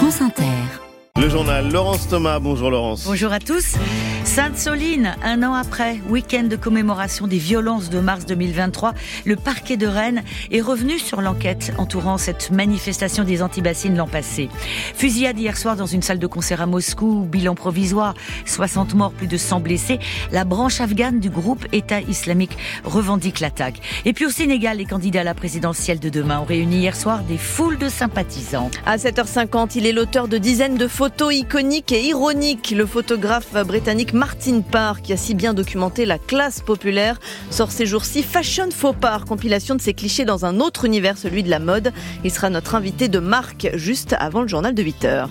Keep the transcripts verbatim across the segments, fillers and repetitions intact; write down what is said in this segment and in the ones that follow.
France Inter. Le journal, Laurence Thomas. Bonjour Laurence. Bonjour à tous. Sainte-Soline, un an après, week-end de commémoration des violences de mars deux mille vingt-trois, le parquet de Rennes est revenu sur l'enquête entourant cette manifestation des anti-bassines l'an passé. Fusillade hier soir dans une salle de concert à Moscou, bilan provisoire, soixante morts, plus de cent blessés. La branche afghane du groupe État islamique revendique l'attaque. Et puis au Sénégal, les candidats à la présidentielle de demain ont réuni hier soir des foules de sympathisants. À sept heures cinquante, il est l'auteur de dizaines de photos iconiques et ironiques. Le photographe britannique Martin Parr, qui a si bien documenté la classe populaire, sort ces jours-ci Fashion Faux Parr, compilation de ses clichés dans un autre univers, celui de la mode. Il sera notre invité de marque juste avant le journal de huit heures.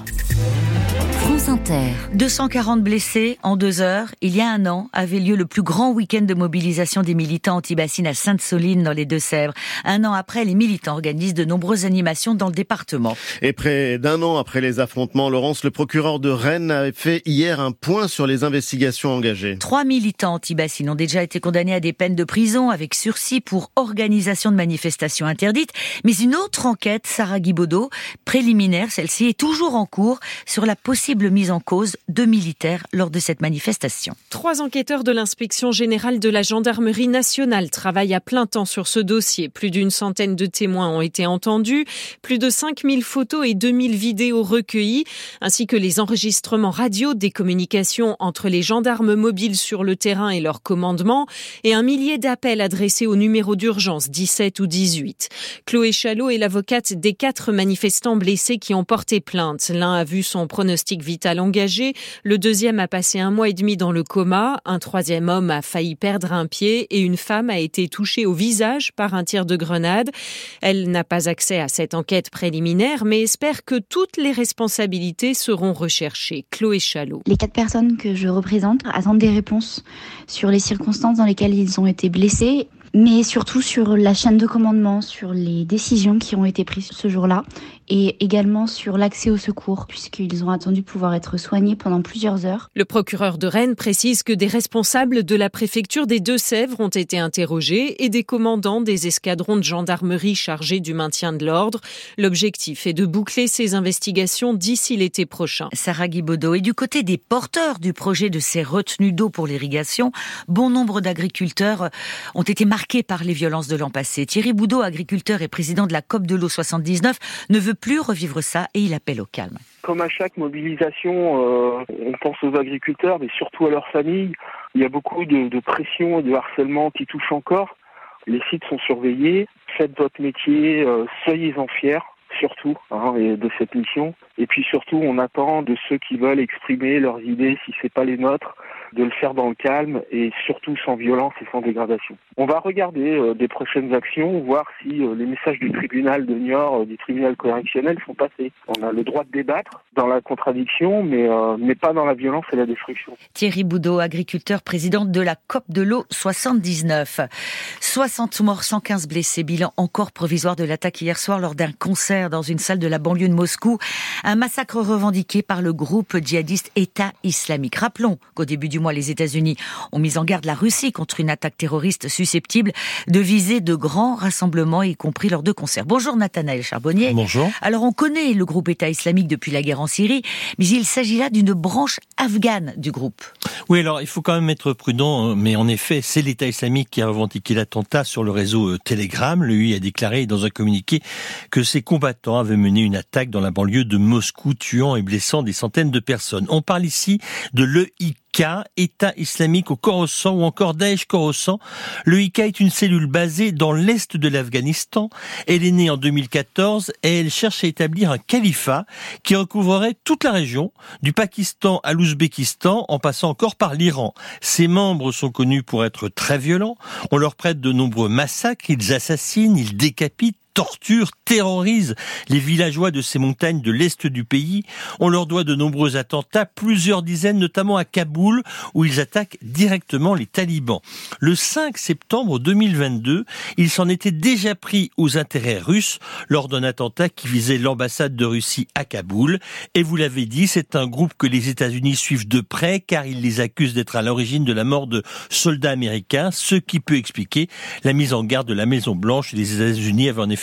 France Inter. deux cent quarante blessés en deux heures. Il y a un an avait lieu le plus grand week-end de mobilisation des militants anti-bassines à Sainte-Soline dans les Deux-Sèvres. Un an après, les militants organisent de nombreuses animations dans le département. Et près d'un an après les affrontements, Laurence, le procureur de Rennes a fait hier un point sur les investigations engagées. Trois militants anti-bassines ont déjà été condamnés à des peines de prison avec sursis pour organisation de manifestations interdites. Mais une autre enquête, Sarah Guibaudot, préliminaire, celle-ci est toujours en cours sur la possible mise en cause de militaires lors de cette manifestation. Trois enquêteurs de l'inspection générale de la gendarmerie nationale travaillent à plein temps sur ce dossier. Plus d'une centaine de témoins ont été entendus, plus de cinq mille photos et deux mille vidéos recueillies, ainsi que les enregistrements radio des communications entre les gendarmes mobiles sur le terrain et leur commandement, et un millier d'appels adressés au numéro d'urgence dix-sept ou dix-huit. Chloé Chalot est l'avocate des quatre manifestants blessés qui ont porté plainte. L'un a vu son pronostic vital engagé, le deuxième a passé un mois et demi dans le coma, un troisième homme a failli perdre un pied et une femme a été touchée au visage par un tir de grenade. Elle n'a pas accès à cette enquête préliminaire, mais espère que toutes les responsabilités seront recherchées. Chloé Chalot. Les quatre personnes que je représente attendent des réponses sur les circonstances dans lesquelles ils ont été blessés, mais surtout sur la chaîne de commandement, sur les décisions qui ont été prises ce jour-là et également sur l'accès au secours, puisqu'ils ont attendu pouvoir être soignés pendant plusieurs heures. Le procureur de Rennes précise que des responsables de la préfecture des Deux-Sèvres ont été interrogés et des commandants des escadrons de gendarmerie chargés du maintien de l'ordre. L'objectif est de boucler ces investigations d'ici l'été prochain. Sarah Guibaudot. Et du côté des porteurs du projet de ces retenues d'eau pour l'irrigation, bon nombre d'agriculteurs ont été marqués par les violences de l'an passé. Thierry Boudot, agriculteur et président de la COP de l'eau soixante-dix-neuf, ne veut plus revivre ça et il appelle au calme. Comme à chaque mobilisation, euh, on pense aux agriculteurs, mais surtout à leurs familles. Il y a beaucoup de, de pression et de harcèlement qui touchent encore. Les sites sont surveillés. Faites votre métier, euh, soyez-en fiers, surtout, hein, et de cette mission. Et puis surtout, on attend de ceux qui veulent exprimer leurs idées, si c'est pas les nôtres, de le faire dans le calme et surtout sans violence et sans dégradation. On va regarder euh, des prochaines actions, voir si euh, les messages du tribunal de Niort, euh, du tribunal correctionnel sont passés. On a le droit de débattre dans la contradiction, mais, euh, mais pas dans la violence et la destruction. Thierry Boudot, agriculteur, président de la COP de l'eau soixante-dix-neuf. soixante morts, cent quinze blessés, bilan encore provisoire de l'attaque hier soir lors d'un concert dans une salle de la banlieue de Moscou. Un massacre revendiqué par le groupe djihadiste État islamique. Rappelons qu'au début du mois, les États-Unis ont mis en garde la Russie contre une attaque terroriste susceptible de viser de grands rassemblements, y compris lors de concerts. Bonjour Nathanaël Charbonnier. Bonjour. Alors on connaît le groupe État islamique depuis la guerre en Syrie, mais il s'agit là d'une branche afghane du groupe. Oui, alors il faut quand même être prudent, mais en effet, c'est l'État islamique qui a revendiqué l'attentat sur le réseau Telegram. Le U I a déclaré dans un communiqué que ses combattants avaient mené une attaque dans la banlieue de Moscou, tuant et blessant des centaines de personnes. On parle ici de l'E I K, État islamique au Khorasan ou encore Daesh Khorasan. Le I K est une cellule basée dans l'est de l'Afghanistan. Elle est née en deux mille quatorze et elle cherche à établir un califat qui recouvrerait toute la région, du Pakistan à l'Ouzbékistan, en passant encore par l'Iran. Ses membres sont connus pour être très violents. On leur prête de nombreux massacres, ils assassinent, ils décapitent, torture, terrorise les villageois de ces montagnes de l'est du pays. On leur doit de nombreux attentats, plusieurs dizaines, notamment à Kaboul, où ils attaquent directement les talibans. Le cinq septembre deux mille vingt-deux, ils s'en étaient déjà pris aux intérêts russes lors d'un attentat qui visait l'ambassade de Russie à Kaboul. Et vous l'avez dit, c'est un groupe que les États-Unis suivent de près, car ils les accusent d'être à l'origine de la mort de soldats américains, ce qui peut expliquer la mise en garde de la Maison-Blanche. Les États-Unis avaient en effet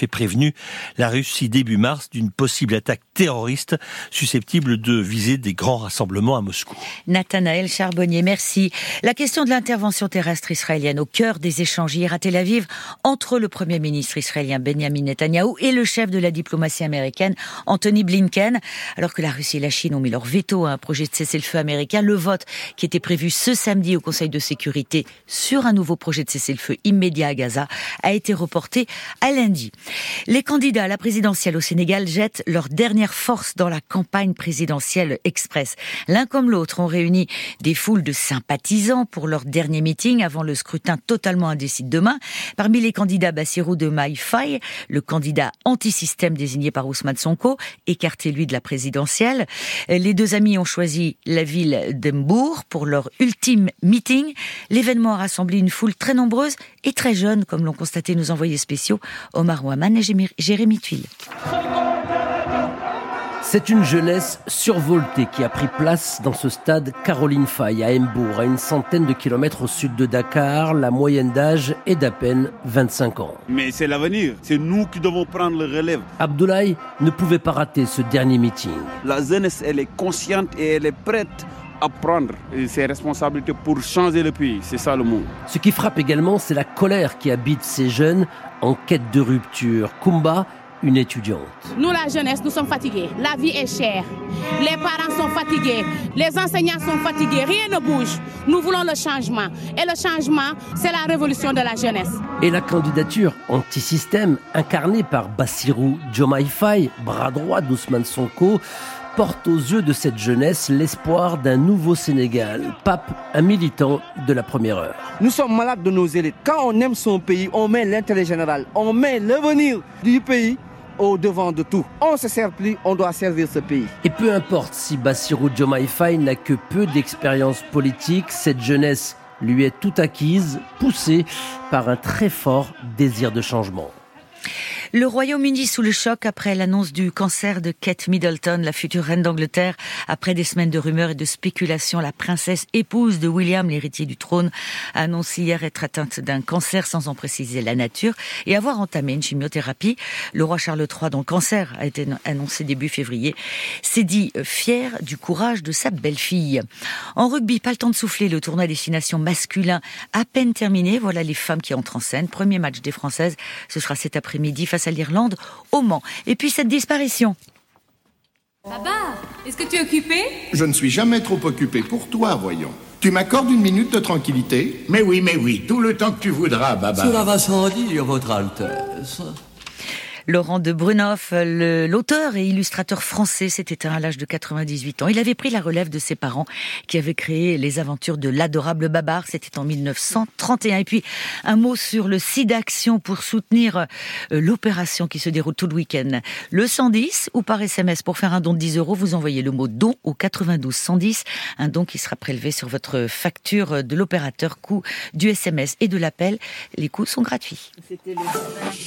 effet prévenu la Russie début mars d'une possible attaque terroriste susceptible de viser des grands rassemblements à Moscou. Nathanaël Charbonnier, merci. La question de l'intervention terrestre israélienne au cœur des échanges hier à Tel Aviv entre le Premier ministre israélien Benjamin Netanyahou et le chef de la diplomatie américaine Anthony Blinken. Alors que la Russie et la Chine ont mis leur veto à un projet de cessez-le-feu américain, le vote qui était prévu ce samedi au Conseil de sécurité sur un nouveau projet de cessez-le-feu immédiat à Gaza a été reporté à lundi. Les candidats à la présidentielle au Sénégal jettent leur dernière force dans la campagne présidentielle express. L'un comme l'autre ont réuni des foules de sympathisants pour leur dernier meeting avant le scrutin totalement indécis demain. Parmi les candidats, Bassirou Diomaye Faye, le candidat anti-système désigné par Ousmane Sonko, écarté lui de la présidentielle. Les deux amis ont choisi la ville d'Embourg pour leur ultime meeting. L'événement a rassemblé une foule très nombreuse et très jeune, comme l'ont constaté nos envoyés spéciaux Omar Ouaman et Jérémy Tuile. C'est une jeunesse survoltée qui a pris place dans ce stade Caroline Faye à Embourg, à une centaine de kilomètres au sud de Dakar. La moyenne d'âge est d'à peine vingt-cinq ans. Mais c'est l'avenir, c'est nous qui devons prendre le relève. Abdoulaye ne pouvait pas rater ce dernier meeting. La jeunesse, elle est consciente et elle est prête à prendre ses responsabilités pour changer le pays, c'est ça le mot. Ce qui frappe également, c'est la colère qui habite ces jeunes en quête de rupture. Kumba, une étudiante. Nous, la jeunesse, nous sommes fatigués. La vie est chère. Les parents sont fatigués. Les enseignants sont fatigués. Rien ne bouge. Nous voulons le changement. Et le changement, c'est la révolution de la jeunesse. Et la candidature anti-système, incarnée par Bassirou Diomaye Faye, bras droit d'Ousmane Sonko, porte aux yeux de cette jeunesse l'espoir d'un nouveau Sénégal. Pape, un militant de la première heure. Nous sommes malades de nos élites. Quand on aime son pays, on met l'intérêt général, on met l'avenir du pays au devant de tout. On ne se sert plus, on doit servir ce pays. Et peu importe si Bassirou Diomaye Faye n'a que peu d'expérience politique, cette jeunesse lui est tout acquise, poussée par un très fort désir de changement. Le Royaume-Uni sous le choc après l'annonce du cancer de Kate Middleton, la future reine d'Angleterre. Après des semaines de rumeurs et de spéculations, la princesse épouse de William, l'héritier du trône, a annoncé hier être atteinte d'un cancer sans en préciser la nature et avoir entamé une chimiothérapie. Le roi Charles trois, dont le cancer a été annoncé début février, s'est dit fier du courage de sa belle-fille. En rugby, pas le temps de souffler, le tournoi destination masculin à peine terminé. Voilà les femmes qui entrent en scène. Premier match des Françaises, ce sera cet après-midi face à l'Irlande au Mans. Et puis cette disparition. Papa, est-ce que tu es occupé ? Je ne suis jamais trop occupé pour toi, voyons. Tu m'accordes une minute de tranquillité ? Mais oui, mais oui, tout le temps que tu voudras, Baba. Cela va sans dire, votre Altesse. Laurent de Brunoff, le, l'auteur et illustrateur français, s'est éteint à l'âge de quatre-vingt-dix-huit ans. Il avait pris la relève de ses parents qui avaient créé les aventures de l'adorable Babar. C'était en mille neuf cent trente et un. Et puis, un mot sur le SIDAction pour soutenir euh, l'opération qui se déroule tout le week-end. Le cent dix ou par S M S pour faire un don de dix euros, vous envoyez le mot don au quatre-vingt-douze cent dix. Un don qui sera prélevé sur votre facture de l'opérateur. Coût du S M S et de l'appel. Les coûts sont gratuits. C'était le